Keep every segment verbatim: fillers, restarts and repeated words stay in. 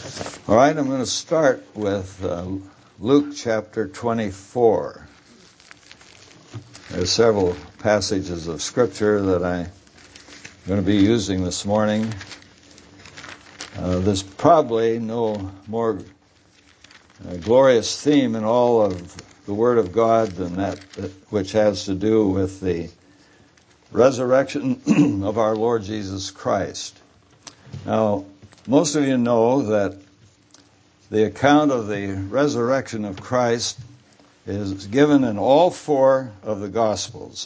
All right, I'm going to start with uh, Luke chapter twenty-four. There's several passages of Scripture that I'm going to be using this morning. Uh, there's probably no more uh, glorious theme in all of the Word of God than that, that which has to do with the resurrection of our Lord Jesus Christ. Now, most of you know that the account of the resurrection of Christ is given in all four of the Gospels.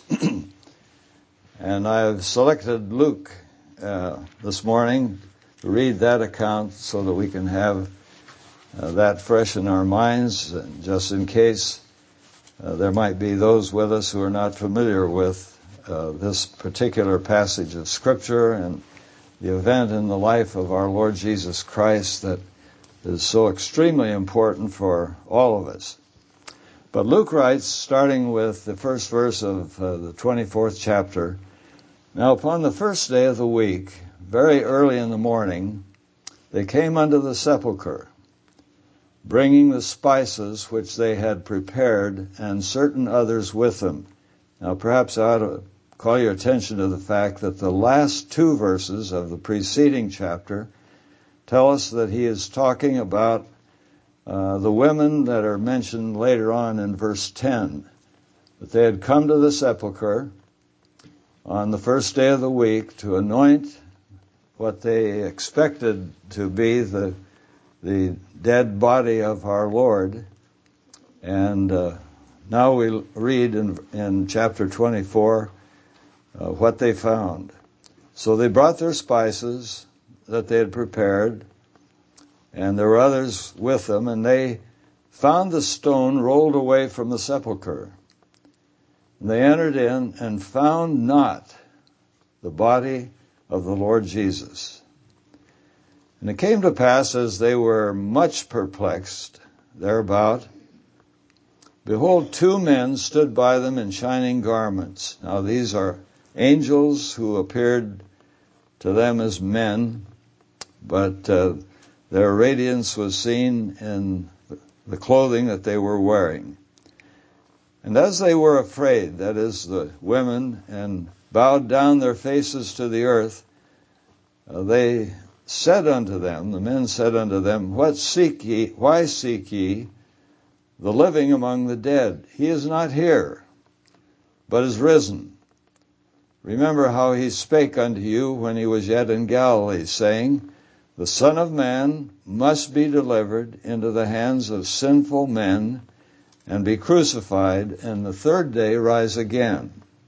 And I've selected Luke uh, this morning to read that account so that we can have uh, that fresh in our minds, just in case uh, there might be those with us who are not familiar with uh, this particular passage of Scripture and the event in the life of our Lord Jesus Christ that is so extremely important for all of us. But Luke writes, starting with the first verse of uh, the twenty-fourth chapter, "Now upon the first day of the week, very early in the morning, they came unto the sepulchre, bringing the spices which they had prepared, and certain others with them." Now perhaps I ought to call your attention to the fact that the last two verses of the preceding chapter tell us that he is talking about uh, the women that are mentioned later on in verse ten. That they had come to the sepulchre on the first day of the week to anoint what they expected to be the the dead body of our Lord. And uh, now we read in, in chapter twenty-four uh, what they found. So they brought their spices that they had prepared, and there were others with them, and they found the stone rolled away from the sepulchre. And they entered in and found not the body of the Lord Jesus. And it came to pass, as they were much perplexed thereabout, behold, two men stood by them in shining garments. Now these are angels who appeared to them as men, but uh, their radiance was seen in the clothing that they were wearing. And as they were afraid, that is, the women, and bowed down their faces to the earth, uh, they said unto them, the men said unto them, What seek ye, why seek ye the living among the dead? He is not here, but is risen. Remember how he spake unto you when he was yet in Galilee, saying, The Son of Man must be delivered into the hands of sinful men, and be crucified, and the third day rise again.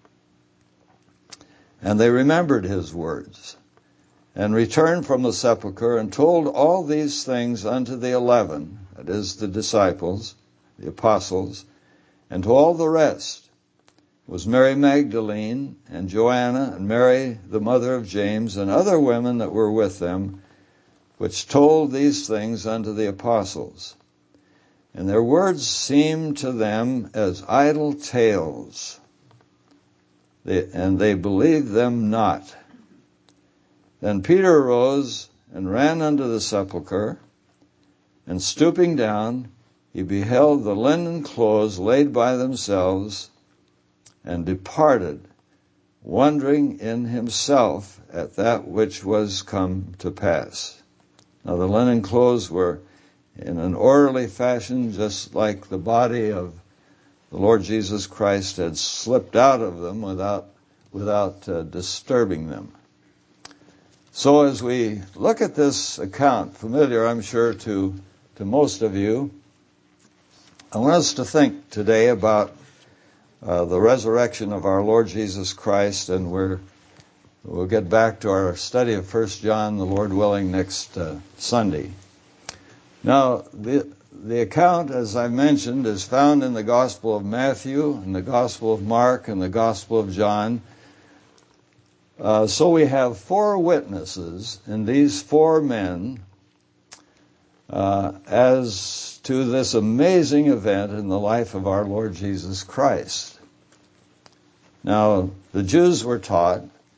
And they remembered his words, and returned from the sepulchre, and told all these things unto the eleven, that is, the disciples, the apostles, and to all the rest. Was Mary Magdalene, and Joanna, and Mary the mother of James, and other women that were with them, which told these things unto the apostles. And their words seemed to them as idle tales, they, and they believed them not. Then Peter arose and ran unto the sepulchre, and stooping down, he beheld the linen clothes laid by themselves, and departed, wondering in himself at that which was come to pass. Now the linen clothes were in an orderly fashion, just like the body of the Lord Jesus Christ had slipped out of them without without uh, disturbing them. So as we look at this account, familiar I'm sure to to most of you, I want us to think today about uh, the resurrection of our Lord Jesus Christ, and we're we'll get back to our study of First John, the Lord willing, next uh, Sunday. Now, the the account, as I mentioned, is found in the Gospel of Matthew, in the Gospel of Mark, and the Gospel of John. Uh, so we have four witnesses in these four men uh, as to this amazing event in the life of our Lord Jesus Christ. Now, the Jews were taught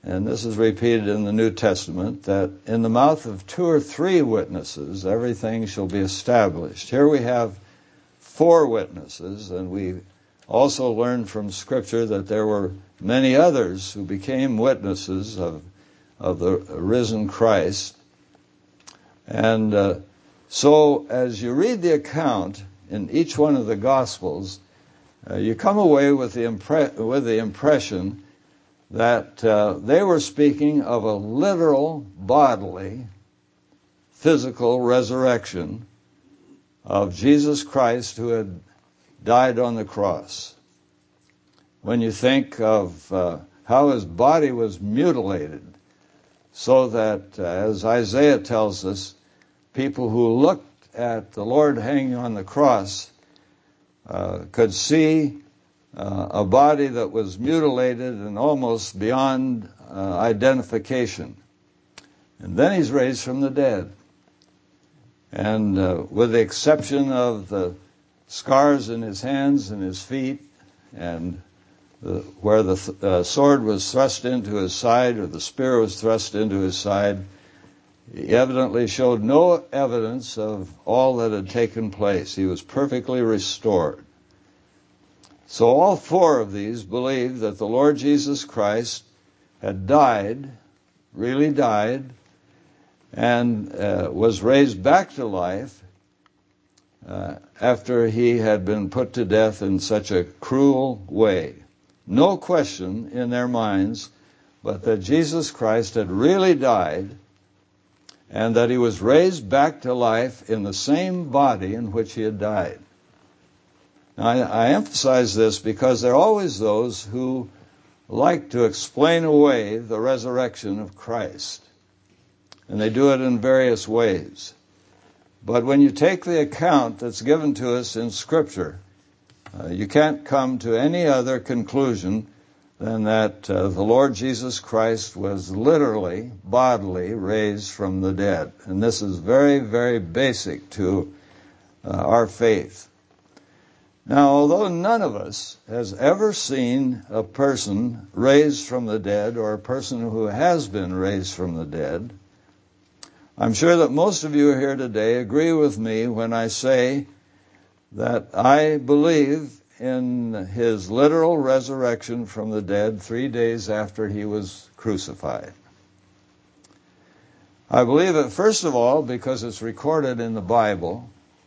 and this is repeated in the New Testament, that in the mouth of two or three witnesses, everything shall be established. Here we have four witnesses, and we also learned from Scripture that there were many others who became witnesses of, of the risen Christ. And uh, so as you read the account in each one of the Gospels, uh, you come away with the, impre- with the impression that uh, they were speaking of a literal, bodily, physical resurrection of Jesus Christ who had died on the cross. When you think of uh, how his body was mutilated, so that, uh, as Isaiah tells us, people who looked at the Lord hanging on the cross uh, could see uh, a body that was mutilated and almost beyond uh, identification. And then he's raised from the dead. And uh, with the exception of the scars in his hands and his feet, and the, where the th- uh, sword was thrust into his side, or the spear was thrust into his side, he evidently showed no evidence of all that had taken place. He was perfectly restored. So all four of these believed that the Lord Jesus Christ had died, really died, and uh, was raised back to life uh, after he had been put to death in such a cruel way. No question in their minds but that Jesus Christ had really died and that he was raised back to life in the same body in which he had died. Now, I, I emphasize this because there are always those who like to explain away the resurrection of Christ. And they do it in various ways. But when you take the account that's given to us in Scripture, uh, you can't come to any other conclusion than that uh, the Lord Jesus Christ was literally, bodily raised from the dead. And this is very, very basic to uh, our faith. Now, although none of us has ever seen a person raised from the dead or a person who has been raised from the dead, I'm sure that most of you here today agree with me when I say that I believe in his literal resurrection from the dead three days after he was crucified. I believe it, first of all, because it's recorded in the Bible.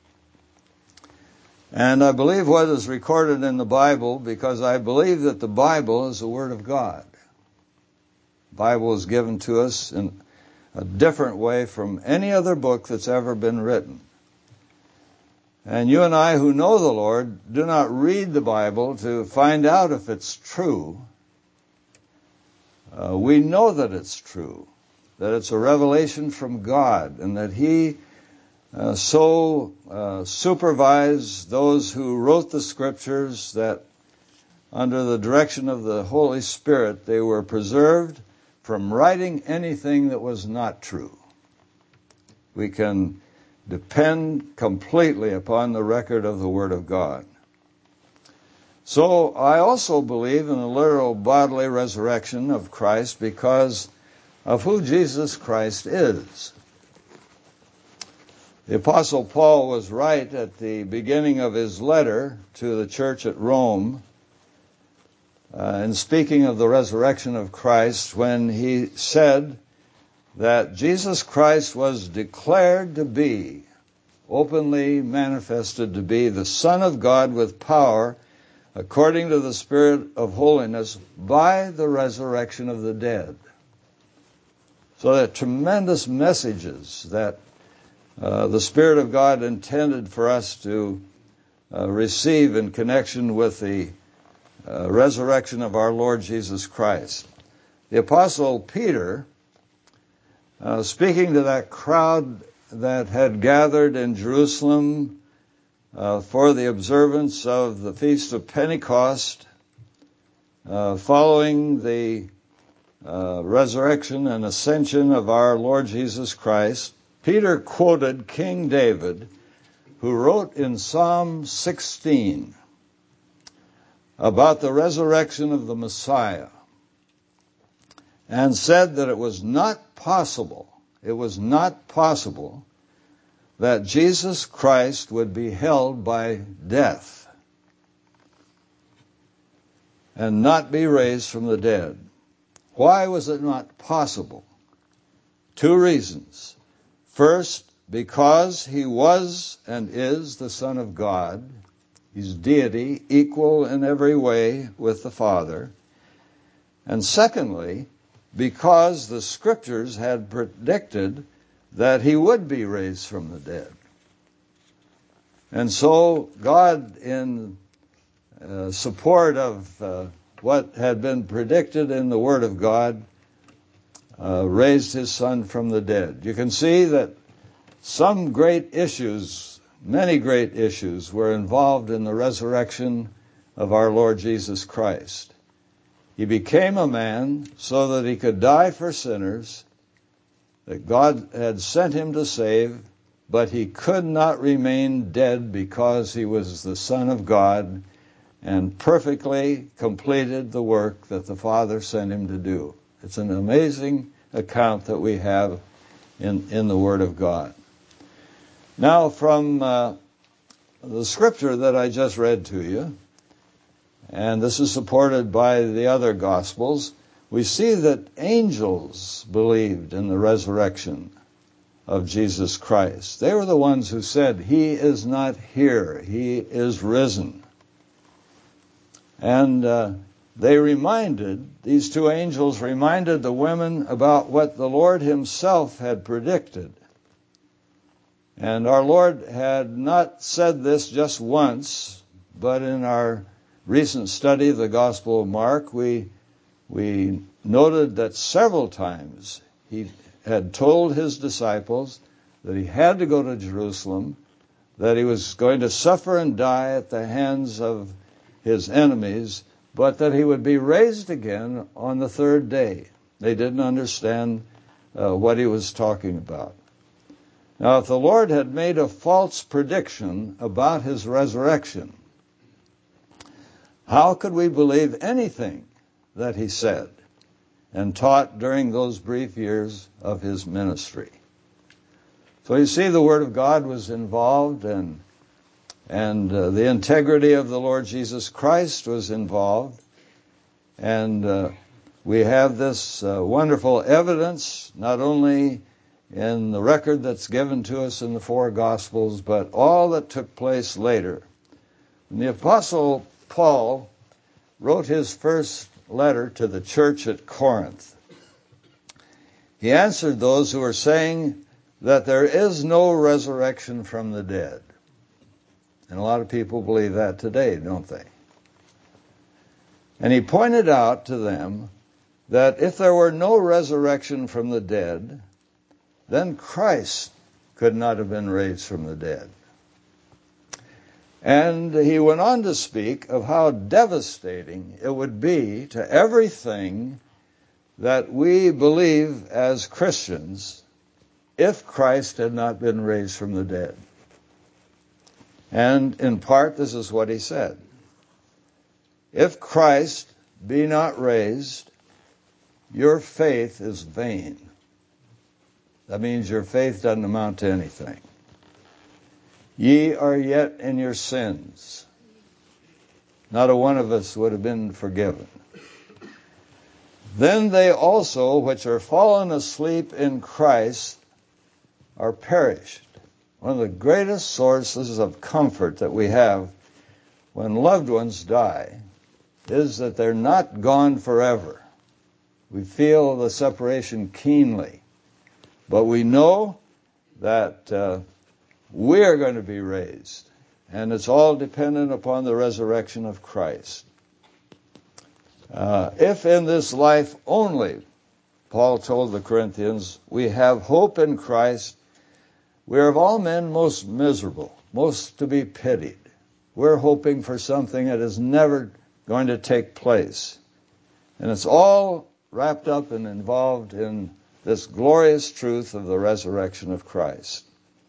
And I believe what is recorded in the Bible because I believe that the Bible is the Word of God. The Bible is given to us in a different way from any other book that's ever been written. And you and I who know the Lord do not read the Bible to find out if it's true. Uh, we know that it's true, that it's a revelation from God, and that He uh, so uh, supervised those who wrote the Scriptures that under the direction of the Holy Spirit they were preserved from writing anything that was not true. We can depend completely upon the record of the Word of God. So I also believe in the literal bodily resurrection of Christ because of who Jesus Christ is. The Apostle Paul was right at the beginning of his letter to the church at Rome, uh, in speaking of the resurrection of Christ, when he said that Jesus Christ was declared to be, openly manifested to be, the Son of God with power, according to the Spirit of holiness, by the resurrection of the dead. So that tremendous messages that uh, the Spirit of God intended for us to uh, receive in connection with the uh, resurrection of our Lord Jesus Christ. The Apostle Peter, uh, speaking to that crowd that had gathered in Jerusalem uh, for the observance of the Feast of Pentecost, uh, following the uh, resurrection and ascension of our Lord Jesus Christ, Peter quoted King David, who wrote in Psalm sixteen about the resurrection of the Messiah. and said that it was not possible, it was not possible that Jesus Christ would be held by death and not be raised from the dead. Why was it not possible? Two reasons. First, because he was and is the Son of God. He's deity, equal in every way with the Father. And secondly, because the Scriptures had predicted that he would be raised from the dead. And so God, in uh, support of uh, what had been predicted in the Word of God, uh, raised his Son from the dead. You can see that some great issues, many great issues, were involved in the resurrection of our Lord Jesus Christ. He became a man so that he could die for sinners that God had sent him to save, but he could not remain dead because he was the Son of God and perfectly completed the work that the Father sent him to do. It's an amazing account that we have in, in the Word of God. Now, from uh, the scripture that I just read to you, and this is supported by the other Gospels, we see that angels believed in the resurrection of Jesus Christ. They were the ones who said, "He is not here, he is risen." And uh, they reminded, these two angels reminded the women about what the Lord himself had predicted. And our Lord had not said this just once, but in our recent study of the Gospel of Mark, we we noted that several times he had told his disciples that he had to go to Jerusalem, that he was going to suffer and die at the hands of his enemies, but that he would be raised again on the third day. They didn't understand uh, what he was talking about. Now, if the Lord had made a false prediction about his resurrection, how could we believe anything that he said and taught during those brief years of his ministry? So you see, the Word of God was involved, and and uh, the integrity of the Lord Jesus Christ was involved. And uh, we have this uh, wonderful evidence, not only in the record that's given to us in the four Gospels, but all that took place later. And the Apostle Paul wrote his first letter to the church at Corinth. He answered those who were saying that there is no resurrection from the dead. And a lot of people believe that today, don't they? And he pointed out to them that if there were no resurrection from the dead, then Christ could not have been raised from the dead. And he went on to speak of how devastating it would be to everything that we believe as Christians if Christ had not been raised from the dead. And in part, this is what he said. If Christ be not raised, your faith is vain. That means your faith doesn't amount to anything. Ye are yet in your sins. Not a one of us would have been forgiven. Then they also, which are fallen asleep in Christ, are perished. One of the greatest sources of comfort that we have when loved ones die is that they're not gone forever. We feel the separation keenly, but we know that uh, we are going to be raised, and it's all dependent upon the resurrection of Christ. Uh, if in this life only, Paul told the Corinthians, we have hope in Christ, we are of all men most miserable, most to be pitied. We're hoping for something that is never going to take place. And it's all wrapped up and involved in this glorious truth of the resurrection of Christ.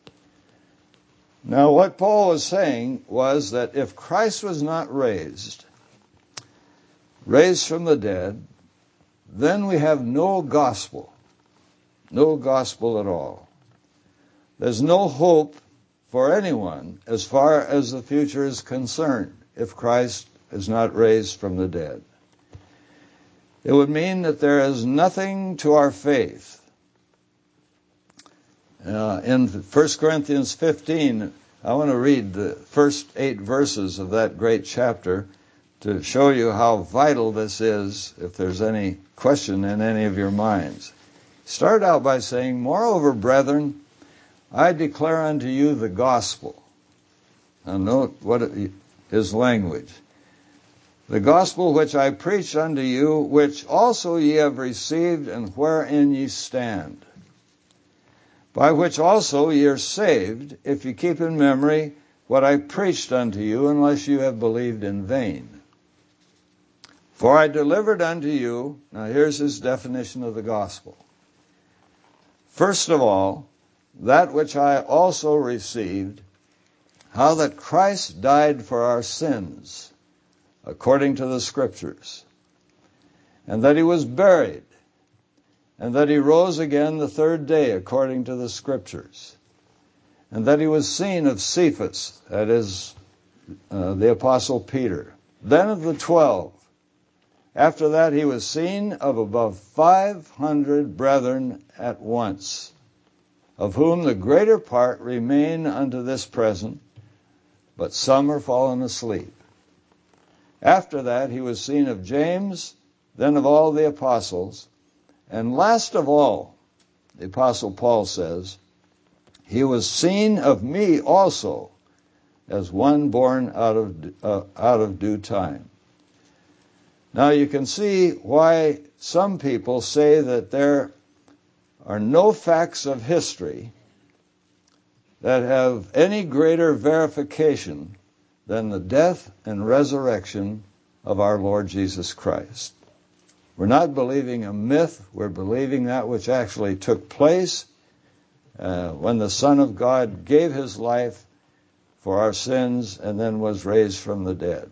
Now, what Paul was saying was that if Christ was not raised, raised from the dead, then we have no gospel. No gospel at all. There's no hope for anyone as far as the future is concerned if Christ is not raised from the dead. It would mean that there is nothing to our faith. Uh, in First Corinthians fifteen, I want to read the first eight verses of that great chapter to show you how vital this is, if there's any question in any of your minds. Start out by saying, "Moreover, brethren, I declare unto you the gospel." Now note what it, his language. "The gospel which I preach unto you, which also ye have received, and wherein ye stand, by which also ye are saved, if ye keep in memory what I preached unto you, unless you have believed in vain. For I delivered unto you," now here's his definition of the gospel. "First of all, that which I also received, how that Christ died for our sins, according to the Scriptures, and that he was buried, and that he rose again the third day, according to the Scriptures, and that he was seen of Cephas," that is, uh, the Apostle Peter, "then of the twelve. After that he was seen of above five hundred brethren at once, of whom the greater part remain unto this present, but some are fallen asleep. After that he was seen of James, then of all the apostles, and last of all," the Apostle Paul says, "he was seen of me also, as one born out of uh, out of due time." Now you can see why some people say that there are no facts of history that have any greater verification than the death and resurrection of our Lord Jesus Christ. We're not believing a myth, we're believing that which actually took place uh, when the Son of God gave his life for our sins and then was raised from the dead.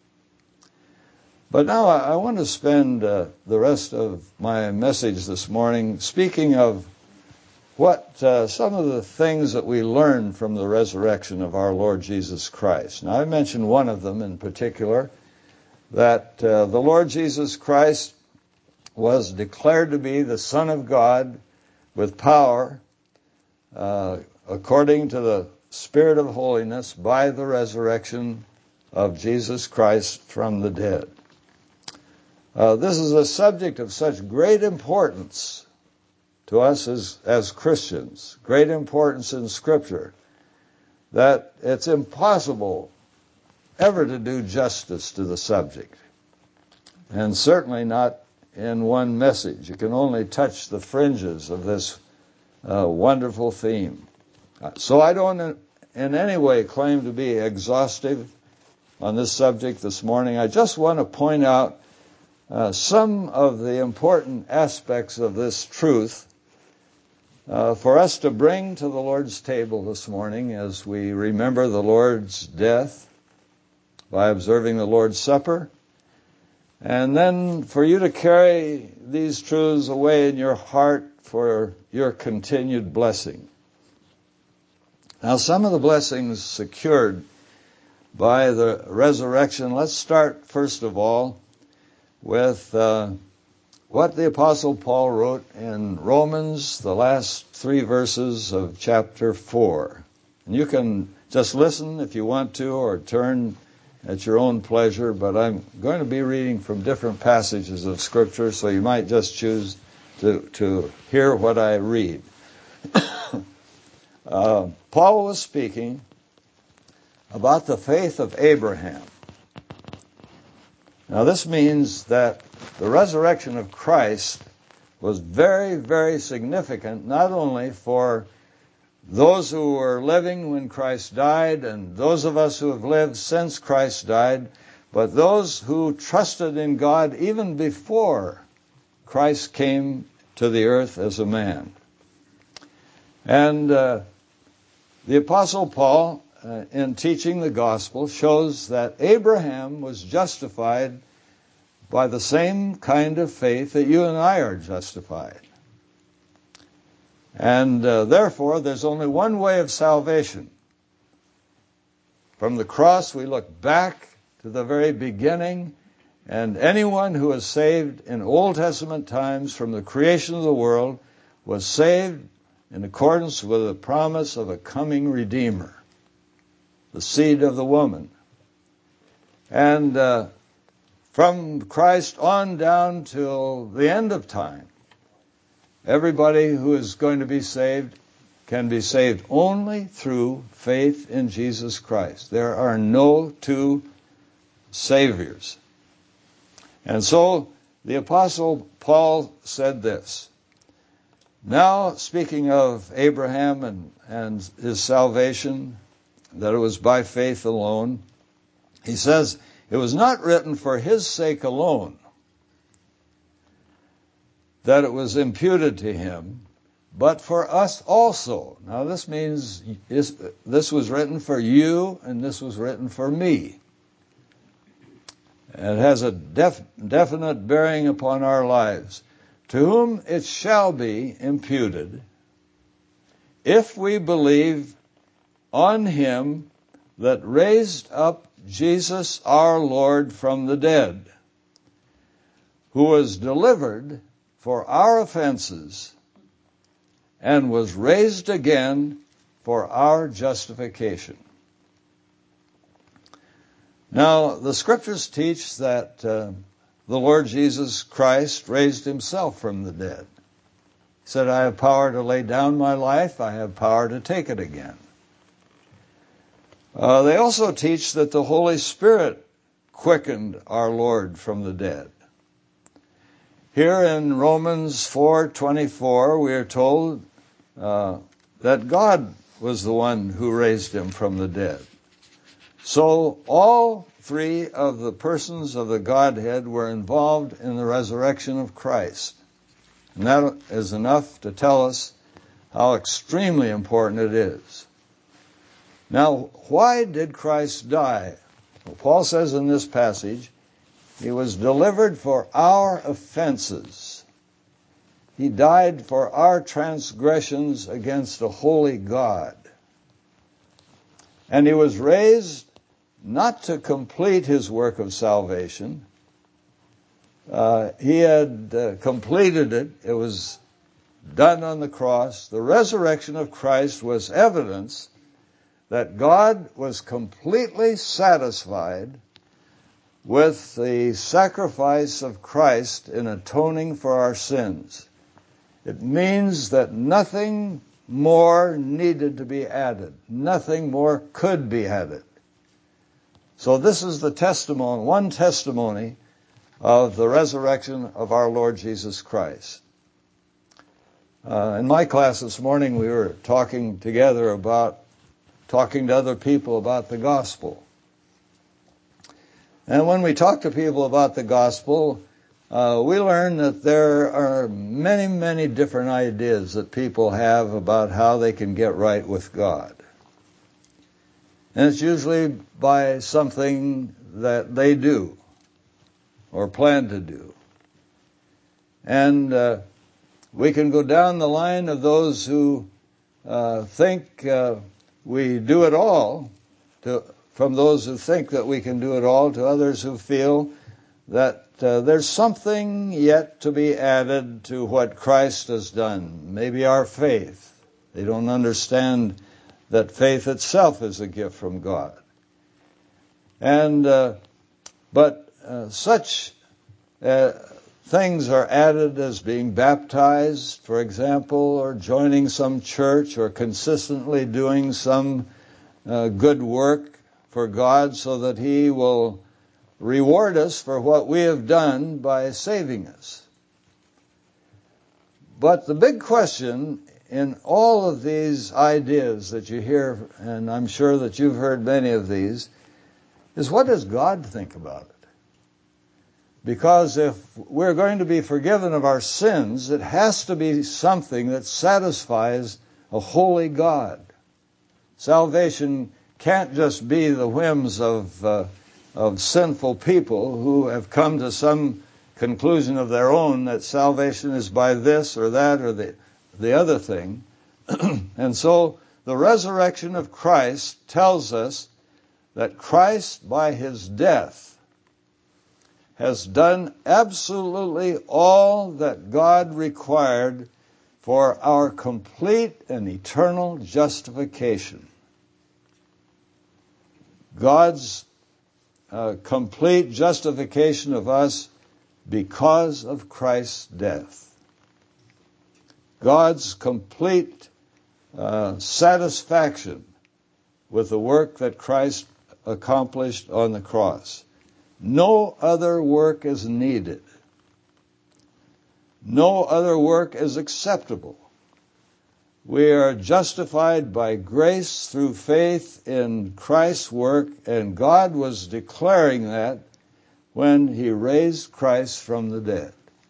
But now I want to spend uh, the rest of my message this morning speaking of what uh, some of the things that we learned from the resurrection of our Lord Jesus Christ. Now I mentioned one of them in particular, that uh, the Lord Jesus Christ was declared to be the Son of God with power uh, according to the Spirit of holiness by the resurrection of Jesus Christ from the dead. Uh, this is a subject of such great importance to us as, as Christians, great importance in Scripture, that it's impossible ever to do justice to the subject, and certainly not in one message. You can only touch the fringes of this uh, wonderful theme. So I don't in any way claim to be exhaustive on this subject this morning. I just want to point out uh, some of the important aspects of this truth uh, for us to bring to the Lord's table this morning as we remember the Lord's death by observing the Lord's Supper, and then for you to carry these truths away in your heart for your continued blessing. Now, some of the blessings secured by the resurrection, let's start first of all with uh, what the Apostle Paul wrote in Romans, the last three verses of chapter four. And you can just listen if you want to, or turn at your own pleasure, but I'm going to be reading from different passages of Scripture, so you might just choose to, to hear what I read. uh, Paul was speaking about the faith of Abraham. Now this means that the resurrection of Christ was very, very significant, not only for those who were living when Christ died and those of us who have lived since Christ died, but those who trusted in God even before Christ came to the earth as a man. And uh, the Apostle Paul, uh, in teaching the gospel, shows that Abraham was justified by the same kind of faith that you and I are justified. And uh, therefore, there's only one way of salvation. From the cross, we look back to the very beginning, and anyone who was saved in Old Testament times from the creation of the world was saved in accordance with the promise of a coming Redeemer, the seed of the woman. And uh, from Christ on down till the end of time, everybody who is going to be saved can be saved only through faith in Jesus Christ. There are no two saviors. And so the Apostle Paul said this. Now, speaking of Abraham and, and his salvation, that it was by faith alone, he says, it was not written for his sake alone that it was imputed to him, but for us also. Now this means this was written for you and this was written for me. It has a def, definite bearing upon our lives. To whom it shall be imputed, if we believe on him that raised up Jesus our Lord from the dead, who was delivered for our offenses and was raised again for our justification. Now, the scriptures teach that uh, the Lord Jesus Christ raised himself from the dead. He said, I have power to lay down my life, I have power to take it again. Uh, they also teach that the Holy Spirit quickened our Lord from the dead. Here in Romans four twenty-four, we are told uh, that God was the one who raised him from the dead. So all three of the persons of the Godhead were involved in the resurrection of Christ. And that is enough to tell us how extremely important it is. Now, why did Christ die? Well, Paul says in this passage, he was delivered for our offenses. He died for our transgressions against a holy God. And he was raised not to complete his work of salvation. Uh, he had uh, completed it. It was done on the cross. The resurrection of Christ was evidence that God was completely satisfied with the sacrifice of Christ in atoning for our sins. It means that nothing more needed to be added. Nothing more could be added. So this is the testimony, one testimony of the resurrection of our Lord Jesus Christ. Uh, in my class this morning, we were talking together about talking to other people about the gospel. And when we talk to people about the gospel, uh, we learn that there are many, many different ideas that people have about how they can get right with God. And it's usually by something that they do or plan to do. And uh, we can go down the line of those who uh, think uh, we do it all, to, from those who think that we can do it all, to others who feel that uh, there's something yet to be added to what Christ has done. Maybe our faith. They don't understand that faith itself is a gift from God. And uh, but uh, such uh, things are added as being baptized, for example, or joining some church, or consistently doing some uh, good work for God so that He will reward us for what we have done by saving us. But the big question in all of these ideas that you hear, and I'm sure that you've heard many of these, is what does God think about it? Because if we're going to be forgiven of our sins, it has to be something that satisfies a holy God. Salvation can't just be the whims of uh, of sinful people who have come to some conclusion of their own that salvation is by this or that or the, the other thing. And so the resurrection of Christ tells us that Christ, by his death, has done absolutely all that God required for our complete and eternal justification. God's uh, complete justification of us because of Christ's death. God's complete uh, satisfaction with the work that Christ accomplished on the cross. No other work is needed. No other work is acceptable. We are justified by grace through faith in Christ's work, and God was declaring that when he raised Christ from the dead.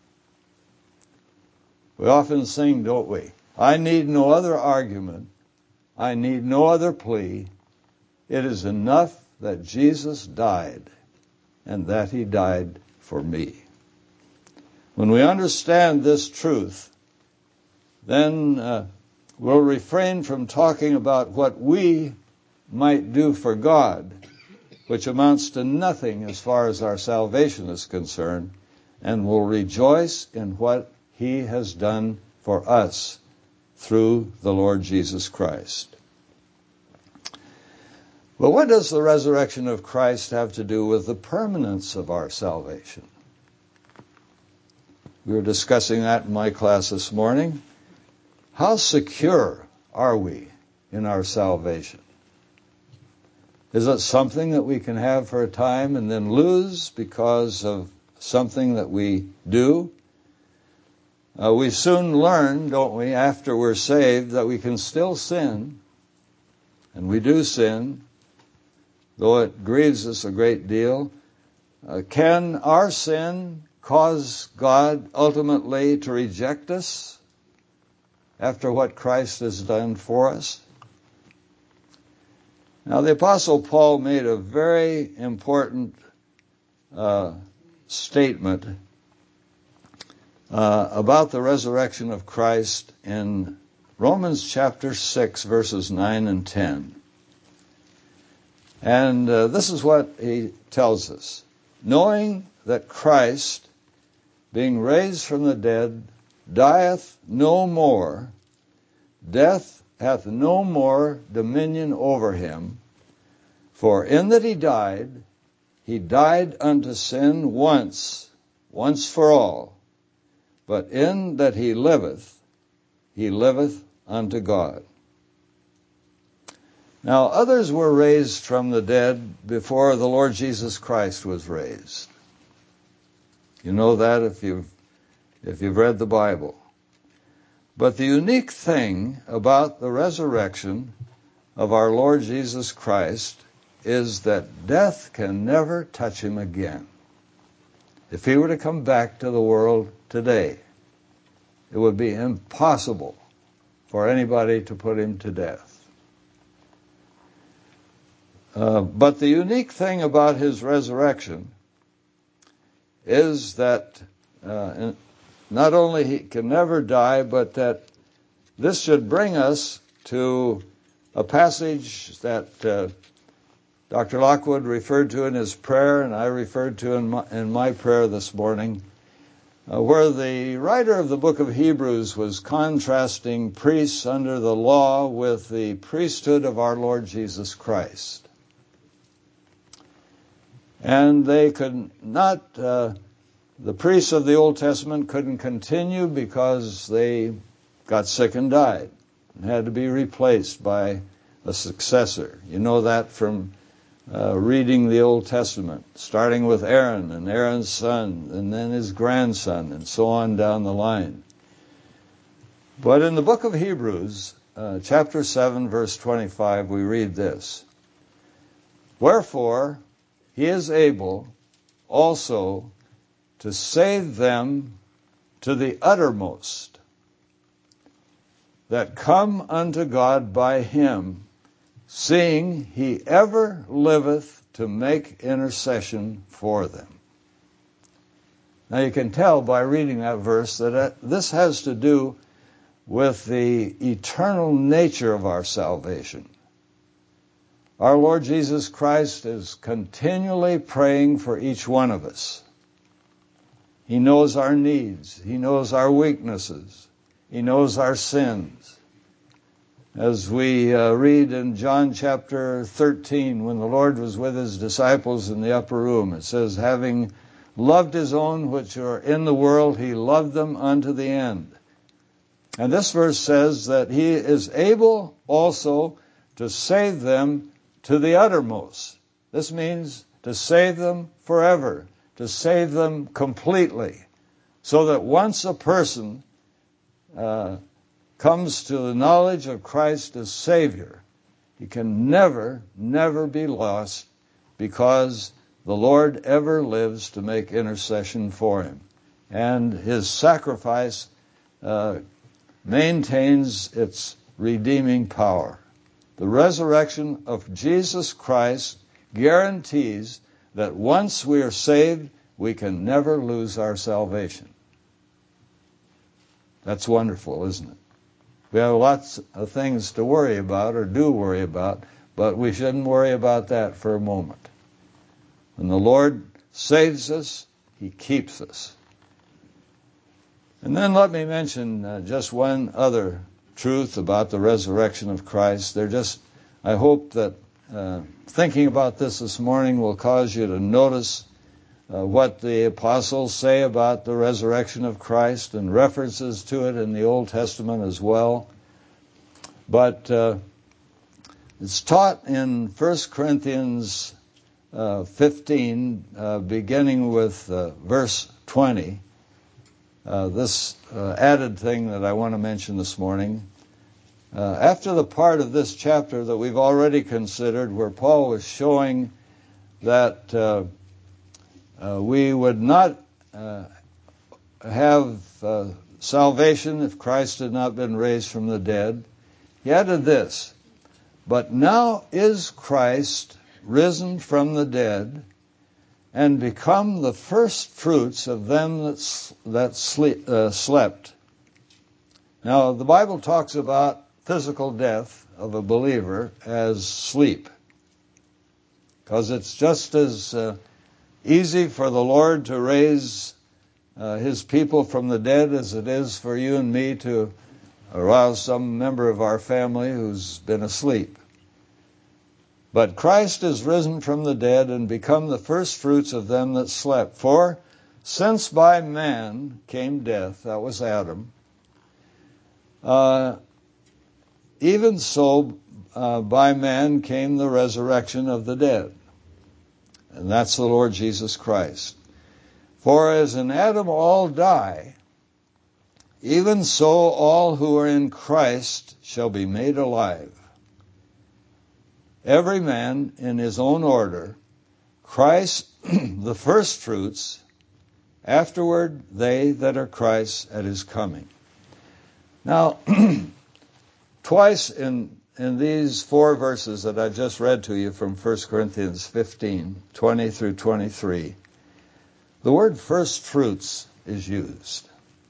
We often sing, don't we? I need no other argument. I need no other plea. It is enough that Jesus died, and that he died for me. When we understand this truth, then uh, we'll refrain from talking about what we might do for God, which amounts to nothing as far as our salvation is concerned, and will rejoice in what he has done for us through the Lord Jesus Christ. But what does the resurrection of Christ have to do with the permanence of our salvation? We were discussing that in my class this morning. How secure are we in our salvation? Is it something that we can have for a time and then lose because of something that we do? Uh, we soon learn, don't we, after we're saved, that we can still sin, and we do sin, though it grieves us a great deal. Uh, can our sin cause God ultimately to reject us after what Christ has done for us? Now, the Apostle Paul made a very important uh, statement uh, about the resurrection of Christ in Romans chapter six, verses nine and ten. And uh, this is what he tells us. Knowing that Christ, being raised from the dead, dieth no more, death hath no more dominion over him, for in that he died, he died unto sin once, once for all, but in that he liveth, he liveth unto God. Now, others were raised from the dead before the Lord Jesus Christ was raised. You know that if you've, if you've read the Bible. But the unique thing about the resurrection of our Lord Jesus Christ is that death can never touch him again. If he were to come back to the world today, it would be impossible for anybody to put him to death. Uh, but the unique thing about his resurrection is that uh, not only he can never die, but that this should bring us to a passage that uh, Doctor Lockwood referred to in his prayer, and I referred to in my, in my prayer this morning, uh, where the writer of the book of Hebrews was contrasting priests under the law with the priesthood of our Lord Jesus Christ. And they could not, uh, the priests of the Old Testament couldn't continue because they got sick and died and had to be replaced by a successor. You know that from uh, reading the Old Testament, starting with Aaron and Aaron's son and then his grandson and so on down the line. But in the book of Hebrews, uh, chapter seven, verse twenty-five, we read this. Wherefore, he is able also to save them to the uttermost that come unto God by him, seeing he ever liveth to make intercession for them. Now you can tell by reading that verse that this has to do with the eternal nature of our salvation. Our Lord Jesus Christ is continually praying for each one of us. He knows our needs. He knows our weaknesses. He knows our sins. As we uh, read in John chapter thirteen, when the Lord was with his disciples in the upper room, it says, having loved his own which are in the world, he loved them unto the end. And this verse says that he is able also to save them to the uttermost. This means to save them forever, to save them completely, so that once a person uh, comes to the knowledge of Christ as Savior, he can never, never be lost, because the Lord ever lives to make intercession for him. And his sacrifice uh, maintains its redeeming power. The resurrection of Jesus Christ guarantees that once we are saved, we can never lose our salvation. That's wonderful, isn't it? We have lots of things to worry about, or do worry about, but we shouldn't worry about that for a moment. When the Lord saves us, he keeps us. And then let me mention uh, just one other truth about the resurrection of Christ. They're just, I hope that uh, thinking about this this morning will cause you to notice uh, what the apostles say about the resurrection of Christ, and references to it in the Old Testament as well. But uh, it's taught in First Corinthians uh, fifteen, uh, beginning with uh, verse twenty. Uh, this uh, added thing that I want to mention this morning. Uh, after the part of this chapter that we've already considered, where Paul was showing that uh, uh, we would not uh, have uh, salvation if Christ had not been raised from the dead, he added this: but now is Christ risen from the dead, and become the first fruits of them that, that sleep, uh, slept. Now, the Bible talks about physical death of a believer as sleep, because it's just as uh, easy for the Lord to raise uh, his people from the dead as it is for you and me to arouse some member of our family who's been asleep. But Christ is risen from the dead and become the first fruits of them that slept. For since by man came death, that was Adam, uh, even so uh, by man came the resurrection of the dead. And that's the Lord Jesus Christ. For as in Adam all die, even so all who are in Christ shall be made alive. Every man in his own order, Christ the first fruits, afterward they that are Christ at his coming. Now, twice in, in these four verses that I've just read to you from First Corinthians fifteen, twenty through twenty-three, the word first fruits is used.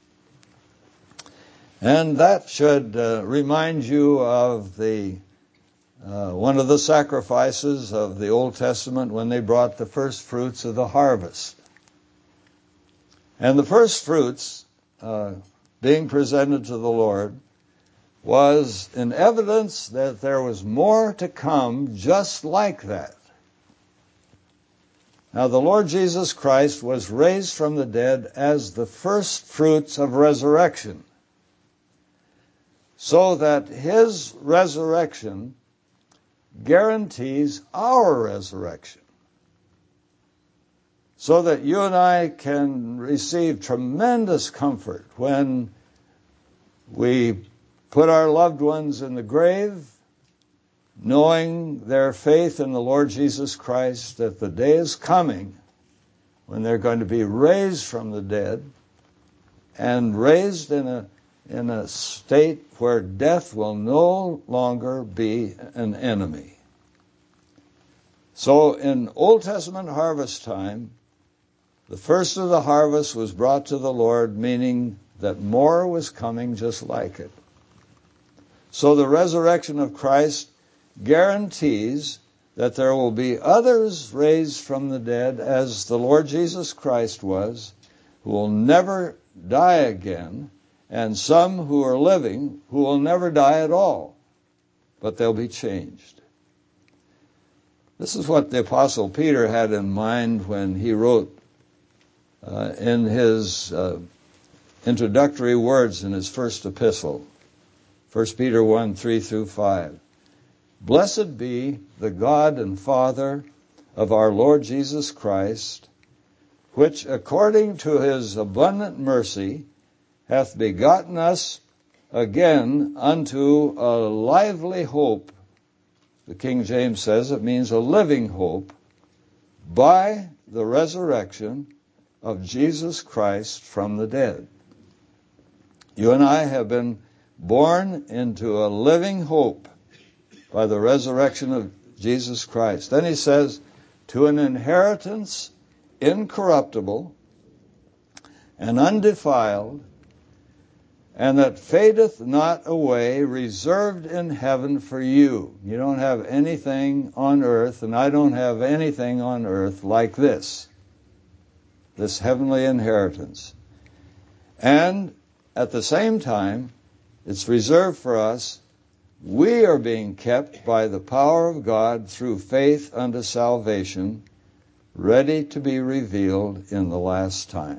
And that should uh, remind you of the Uh, one of the sacrifices of the Old Testament when they brought the first fruits of the harvest. And the first fruits uh, being presented to the Lord was an evidence that there was more to come just like that. Now, the Lord Jesus Christ was raised from the dead as the first fruits of resurrection, so that his resurrection guarantees our resurrection, so that you and I can receive tremendous comfort when we put our loved ones in the grave, knowing their faith in the Lord Jesus Christ, that the day is coming when they're going to be raised from the dead, and raised in a in a state where death will no longer be an enemy. So in Old Testament harvest time, The first of the harvest was brought to the Lord, meaning that more was coming just like it. So the resurrection of Christ guarantees that there will be others raised from the dead, as the Lord Jesus Christ was, who will never die again, and some who are living who will never die at all, but they'll be changed. This is what the Apostle Peter had in mind when he wrote uh, in his uh, introductory words in his first epistle, First Peter one, three through five. Blessed be the God and Father of our Lord Jesus Christ, which according to his abundant mercy hath begotten us again unto a lively hope. The King James says it means a living hope, by the resurrection of Jesus Christ from the dead. You and I have been born into a living hope by the resurrection of Jesus Christ. Then he says, to an inheritance incorruptible and undefiled, and that fadeth not away, reserved in heaven for you. You don't have anything on earth, and I don't have anything on earth like this, this heavenly inheritance. And at the same time, it's reserved for us. We are being kept by the power of God through faith unto salvation, ready to be revealed in the last time.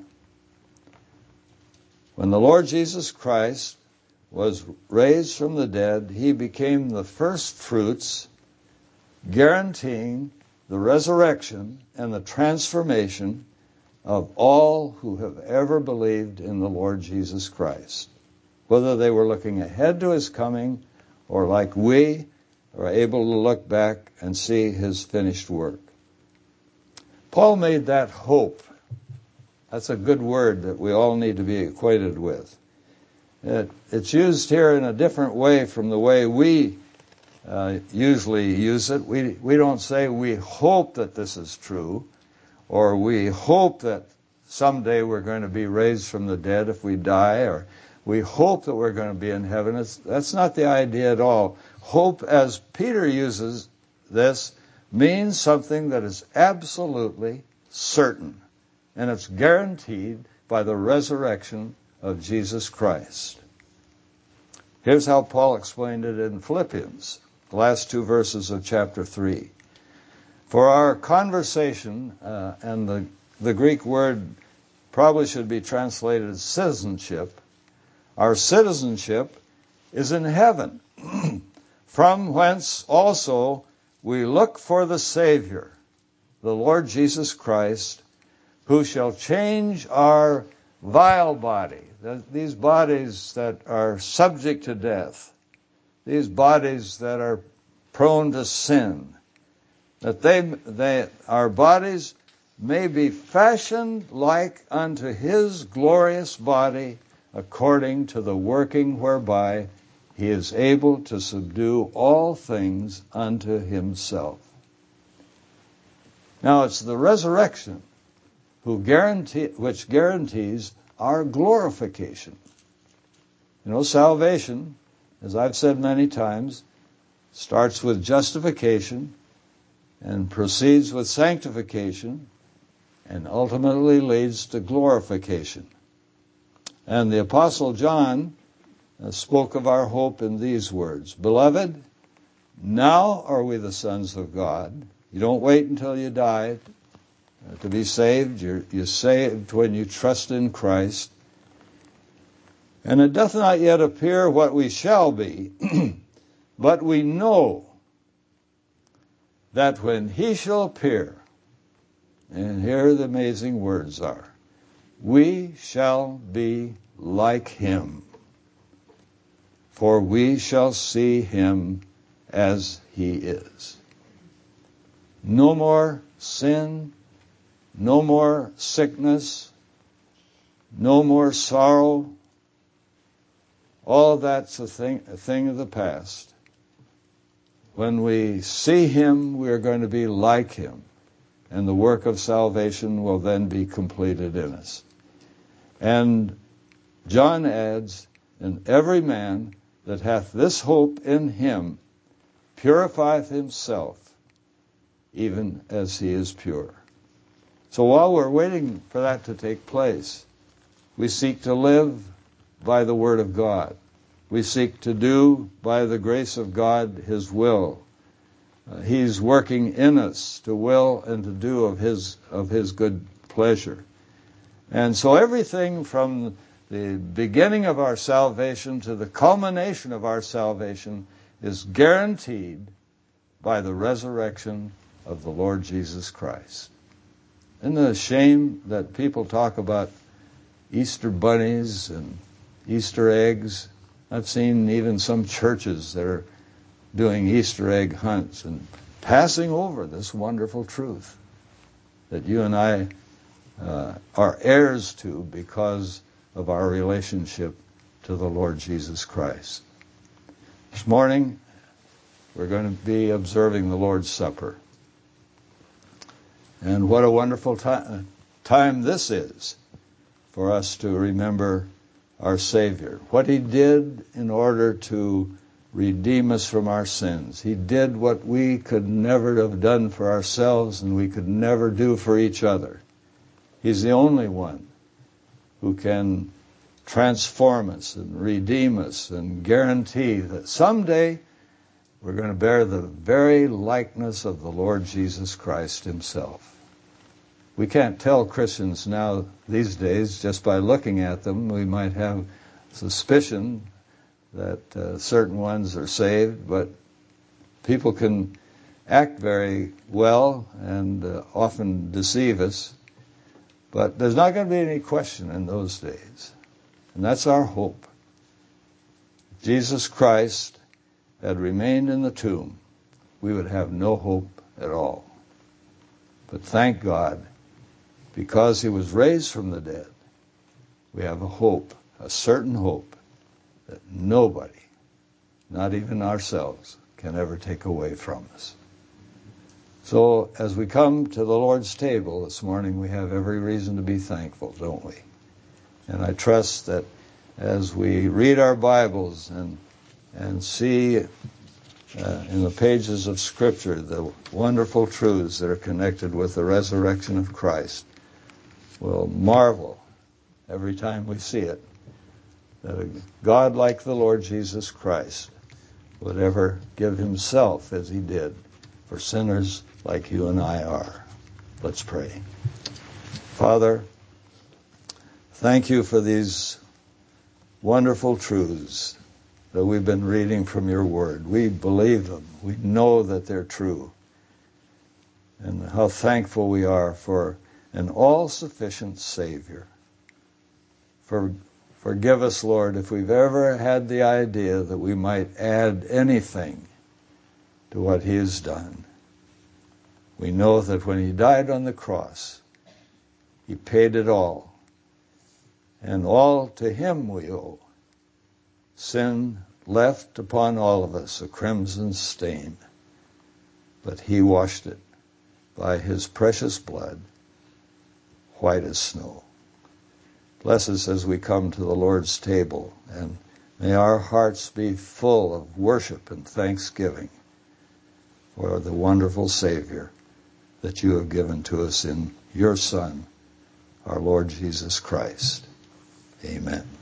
When the Lord Jesus Christ was raised from the dead, he became the first fruits, guaranteeing the resurrection and the transformation of all who have ever believed in the Lord Jesus Christ, whether they were looking ahead to his coming or like we are able to look back and see his finished work. Paul made that hope. That's a good word that we all need to be acquainted with. It, it's used here in a different way from the way we uh, usually use it. We, we don't say we hope that this is true, or we hope that someday we're going to be raised from the dead if we die, or we hope that we're going to be in heaven. It's, that's not the idea at all. Hope, as Peter uses this, means something that is absolutely certain, and it's guaranteed by the resurrection of Jesus Christ. Here's how Paul explained it in Philippians, the last two verses of chapter three. For our conversation, uh, and the, the Greek word probably should be translated as citizenship, our citizenship is in heaven, from whence also we look for the Savior, the Lord Jesus Christ, who shall change our vile body, these bodies that are subject to death, these bodies that are prone to sin, that they, they, our bodies may be fashioned like unto his glorious body, according to the working whereby he is able to subdue all things unto himself. Now it's the resurrection who guarantee, which guarantees our glorification. You know, salvation, as I've said many times, starts with justification and proceeds with sanctification and ultimately leads to glorification. And the Apostle John uh, spoke of our hope in these words, Beloved, now are we the sons of God. You don't wait until you die uh, to be saved. You're, you're saved when you trust in Christ. And it doth not yet appear what we shall be, but we know that when he shall appear, and here the amazing words are, we shall be like him, for we shall see him as he is. No more sin, no more sickness, no more sorrow. All that's a thing, a thing of the past. When we see him, we are going to be like him. and the work of salvation will then be completed in us. And John adds, and every man that hath this hope in him purifieth himself, even as he is pure. So while we're waiting for that to take place, we seek to live by the Word of God. We seek to do, by the grace of God, His will. Uh, he's working in us to will and to do of His of His good pleasure. And so everything from the beginning of our salvation to the culmination of our salvation is guaranteed by the resurrection of the Lord Jesus Christ. Isn't it a shame that people talk about Easter bunnies and Easter eggs? I've seen even some churches that are doing Easter egg hunts and passing over this wonderful truth that you and I uh, are heirs to because of our relationship to the Lord Jesus Christ. This morning, we're going to be observing the Lord's Supper. And what a wonderful time, time this is for us to remember our Savior. What He did in order to redeem us from our sins. He did what we could never have done for ourselves and we could never do for each other. He's the only one who can transform us and redeem us and guarantee that someday we're going to bear the very likeness of the Lord Jesus Christ Himself. We can't tell Christians now these days just by looking at them. We might have suspicion that uh, certain ones are saved, but people can act very well and uh, often deceive us. But there's not going to be any question in those days. And that's our hope. If Jesus Christ had remained in the tomb, we would have no hope at all. But thank God, because He was raised from the dead, we have a hope, a certain hope, that nobody, not even ourselves, can ever take away from us. So as we come to the Lord's table this morning, we have every reason to be thankful, don't we? And I trust that as we read our Bibles and and see uh, in the pages of Scripture the wonderful truths that are connected with the resurrection of Christ, we'll marvel every time we see it that a God like the Lord Jesus Christ would ever give Himself as He did for sinners like you and I are. Let's pray. Father, thank You for these wonderful truths that we've been reading from Your Word. We believe them. We know that they're true. And how thankful we are for an all-sufficient Savior. For, forgive us, Lord, if we've ever had the idea that we might add anything to what He has done. We know that when He died on the cross, He paid it all. And all to Him we owe. Sin left upon all of us a crimson stain, but He washed it by His precious blood, white as snow. Bless us as we come to the Lord's table, and may our hearts be full of worship and thanksgiving for the wonderful Savior that You have given to us in Your Son, our Lord Jesus Christ. Amen.